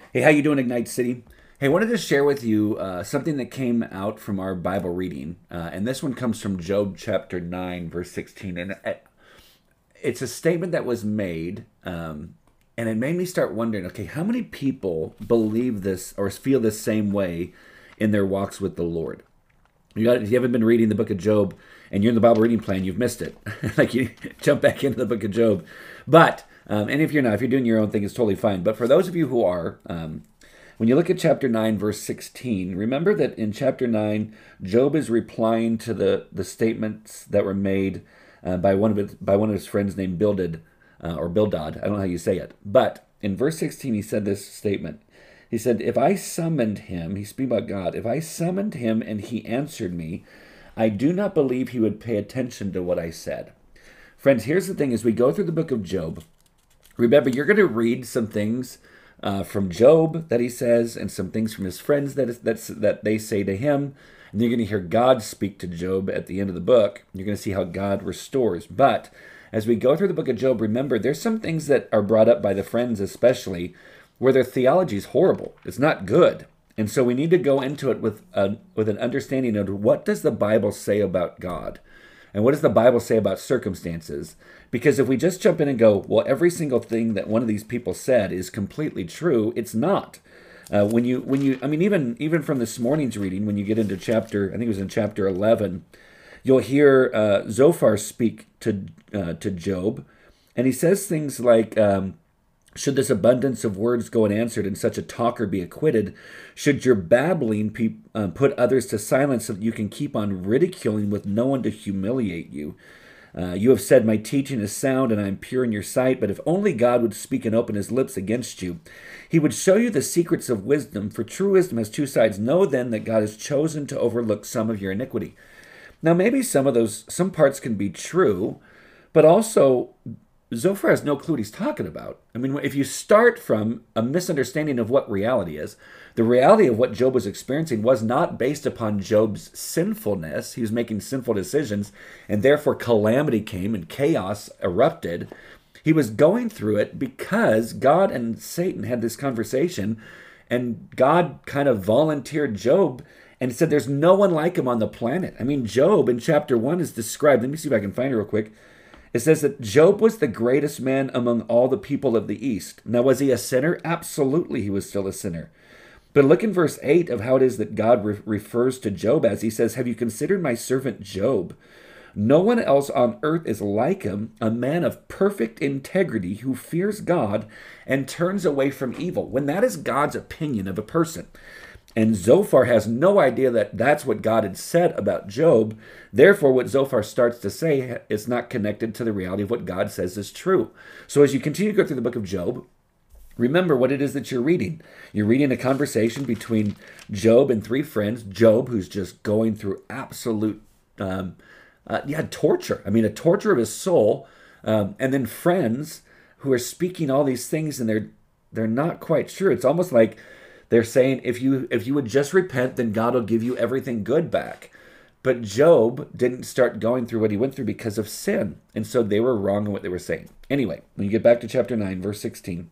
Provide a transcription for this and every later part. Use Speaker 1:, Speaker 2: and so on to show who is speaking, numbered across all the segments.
Speaker 1: Hey, how you doing, Ignite City? Hey, I wanted to share with you something that came out from our Bible reading, and this one comes from Job chapter 9, verse 16, and it's a statement that was made, and it made me start wondering, okay, how many people believe this or feel the same way in their walks with the Lord? If you haven't been reading the book of Job and you're in the Bible reading plan, you've missed it. Like you jump back into the book of Job. But, and if you're not, if you're doing your own thing, it's totally fine. But for those of you who are, when you look at chapter 9, verse 16, remember that in chapter 9, Job is replying to the statements that were made by one of his friends named Bildad, or Bildad. I don't know how you say it. But in verse 16, he said this statement. He said, if I summoned him, he's speaking about God, if I summoned him and he answered me, I do not believe he would pay attention to what I said. Friends, here's the thing. As we go through the book of Job, remember, you're going to read some things from Job that he says and some things from his friends that they say to him. And you're going to hear God speak to Job at the end of the book. You're going to see how God restores. But as we go through the book of Job, remember, there's some things that are brought up by the friends especially where their theology is horrible. It's not good. And so we need to go into it with an understanding of what does the Bible say about God? And what does the Bible say about circumstances? Because if we just jump in and go, well, every single thing that one of these people said is completely true, it's not. I mean, even from this morning's reading, when you get into chapter, I think it was in chapter 11, you'll hear Zophar speak to Job, and he says things like, should this abundance of words go unanswered and such a talker be acquitted? Should your babbling put others to silence so that you can keep on ridiculing with no one to humiliate you? You have said, my teaching is sound and I am pure in your sight, but if only God would speak and open his lips against you, he would show you the secrets of wisdom, for true wisdom has two sides. Know then that God has chosen to overlook some of your iniquity. Now, maybe some parts can be true, but also Zophar has no clue what he's talking about. I mean, if you start from a misunderstanding of what reality is, the reality of what Job was experiencing was not based upon Job's sinfulness. He was making sinful decisions, and therefore calamity came and chaos erupted. He was going through it because God and Satan had this conversation, and God kind of volunteered Job and said there's no one like him on the planet. I mean, Job in chapter 1 is described. Let me see if I can find it real quick. It says that Job was the greatest man among all the people of the East. Now, was he a sinner? Absolutely, he was still a sinner. But look in verse 8 of how it is that God refers to Job as. He says, have you considered my servant Job? No one else on earth is like him, a man of perfect integrity who fears God and turns away from evil. When that is God's opinion of a person. And Zophar has no idea that that's what God had said about Job. Therefore, what Zophar starts to say is not connected to the reality of what God says is true. So as you continue to go through the book of Job, remember what it is that you're reading. You're reading a conversation between Job and three friends. Job, who's just going through absolute torture. I mean, a torture of his soul. And then friends who are speaking all these things, and they're not quite sure. It's almost like they're saying, if you would just repent, then God will give you everything good back. But Job didn't start going through what he went through because of sin. And so they were wrong in what they were saying. Anyway, when you get back to chapter 9, verse 16,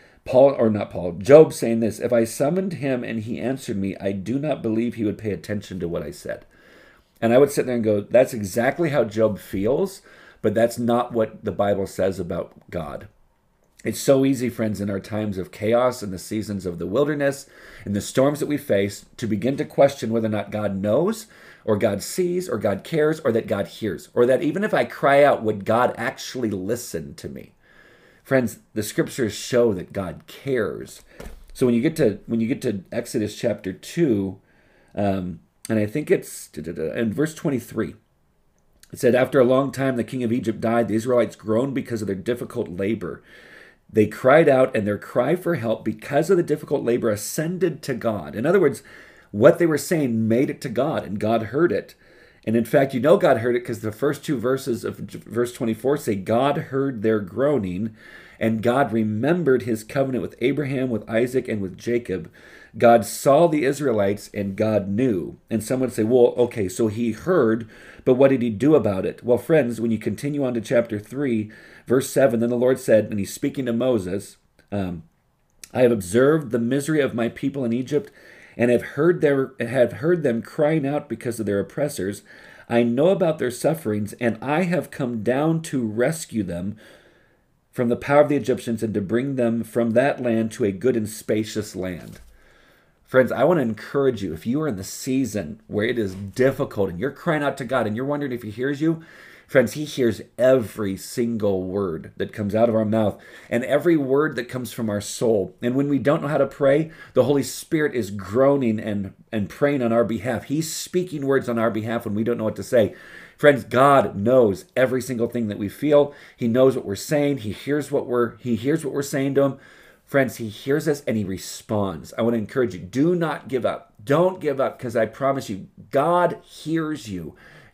Speaker 1: Job saying this, if I summoned him and he answered me, I do not believe he would pay attention to what I said. And I would sit there and go, that's exactly how Job feels, but that's not what the Bible says about God. It's so easy, friends, in our times of chaos and the seasons of the wilderness and the storms that we face to begin to question whether or not God knows or God sees or God cares or that God hears, or that even if I cry out, would God actually listen to me? Friends, the scriptures show that God cares. So when you get to Exodus chapter 2, and I think it's in verse 23, it said, after a long time the king of Egypt died, the Israelites groaned because of their difficult labor. They cried out, and their cry for help because of the difficult labor ascended to God. In other words, what they were saying made it to God, and God heard it. And in fact, God heard it because the first two verses of verse 24 say, God heard their groaning, and God remembered his covenant with Abraham, with Isaac, and with Jacob. God saw the Israelites, and God knew. And someone would say, well, okay, so he heard, but what did he do about it? Well, friends, when you continue on to chapter 3, verse 7, then the Lord said, and he's speaking to Moses, I have observed the misery of my people in Egypt, and have heard them crying out because of their oppressors. I know about their sufferings, and I have come down to rescue them from the power of the Egyptians and to bring them from that land to a good and spacious land. Friends, I want to encourage you, if you are in the season where it is difficult and you're crying out to God and you're wondering if he hears you, friends, he hears every single word that comes out of our mouth and every word that comes from our soul. And when we don't know how to pray, the Holy Spirit is groaning and praying on our behalf. He's speaking words on our behalf when we don't know what to say. Friends, God knows every single thing that we feel. He knows what we're saying. He hears what we're saying to him. Friends, he hears us and he responds. I want to encourage you, do not give up. Don't give up, because I promise you, God hears you.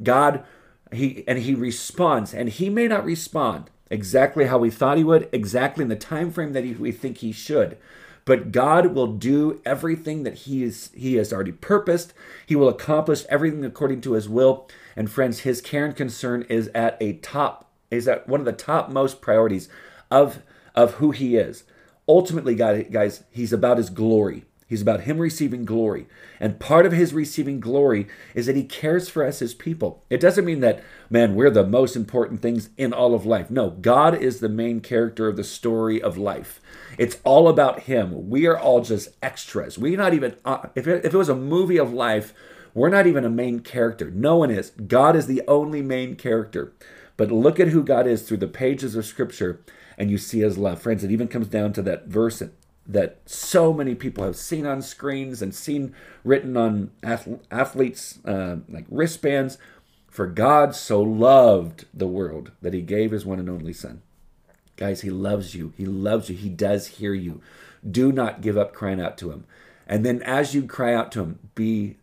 Speaker 1: He responds, and he may not respond exactly how we thought he would, exactly in the time frame that we think he should. But God will do everything that he has already purposed. He will accomplish everything according to his will. And friends, his care and concern is at one of the topmost priorities of who he is. Ultimately, guys, he's about his glory. He's about him receiving glory. And part of his receiving glory is that he cares for us as people. It doesn't mean that, man, we're the most important things in all of life. No, God is the main character of the story of life. It's all about him. We are all just extras. We're not even, if it was a movie of life, we're not even a main character. No one is. God is the only main character. But look at who God is through the pages of Scripture, and you see his love. Friends, it even comes down to that verse that so many people have seen on screens and seen written on athletes' like wristbands. For God so loved the world that he gave his one and only son. Guys, he loves you. He loves you. He does hear you. Do not give up crying out to him. And then as you cry out to him, be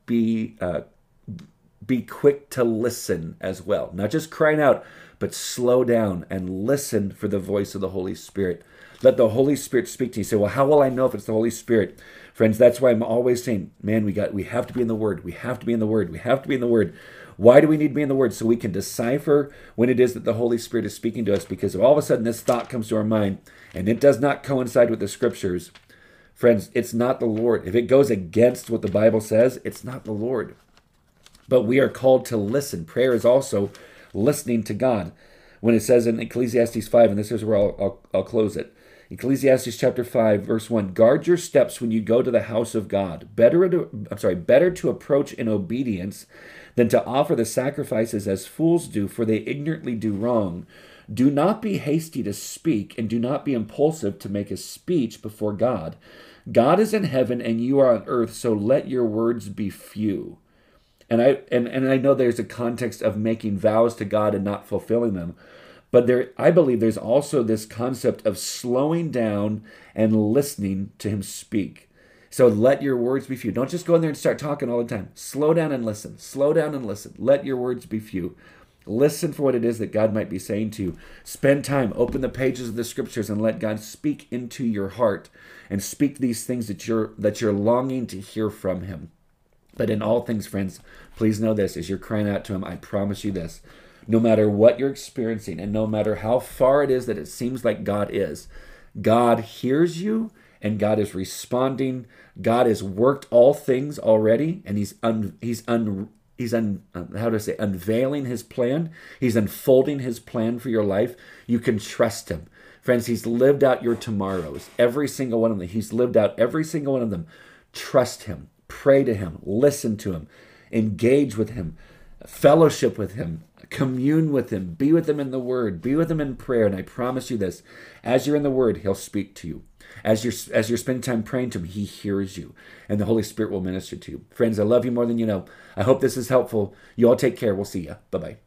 Speaker 1: quick to listen as well. Not just crying out, but slow down and listen for the voice of the Holy Spirit. Let the Holy Spirit speak to you. You say, well, how will I know if it's the Holy Spirit? Friends, that's why I'm always saying, man, we have to be in the Word. We have to be in the Word. We have to be in the Word. Why do we need to be in the Word? So we can decipher when it is that the Holy Spirit is speaking to us. Because if all of a sudden this thought comes to our mind and it does not coincide with the Scriptures, friends, it's not the Lord. If it goes against what the Bible says, it's not the Lord. But we are called to listen. Prayer is also listening to God. When it says in Ecclesiastes 5, and this is where I'll close it. Ecclesiastes chapter 5, verse 1, guard your steps when you go to the house of God. Better to approach in obedience than to offer the sacrifices as fools do, for they ignorantly do wrong. Do not be hasty to speak, and do not be impulsive to make a speech before God. God is in heaven, and you are on earth, so let your words be few. And I know there's a context of making vows to God and not fulfilling them. But I believe there's also this concept of slowing down and listening to him speak. So let your words be few. Don't just go in there and start talking all the time. Slow down and listen. Slow down and listen. Let your words be few. Listen for what it is that God might be saying to you. Spend time. Open the pages of the Scriptures and let God speak into your heart and speak these things that you're longing to hear from him. But in all things, friends, please know this. As you're crying out to him, I promise you this. No matter what you're experiencing and no matter how far it is that it seems like God is, God hears you and God is responding. God has worked all things already, and he's unveiling his plan. He's unfolding his plan for your life. You can trust him. Friends, he's lived out your tomorrows. Every single one of them. He's lived out every single one of them. Trust him. Pray to him. Listen to him. Engage with him. Fellowship with him. Commune with him. Be with him in the Word. Be with him in prayer. And I promise you this, as you're in the Word, he'll speak to you. As you're spending time praying to him, he hears you. And the Holy Spirit will minister to you. Friends, I love you more than you know. I hope this is helpful. You all take care. We'll see you. Bye-bye.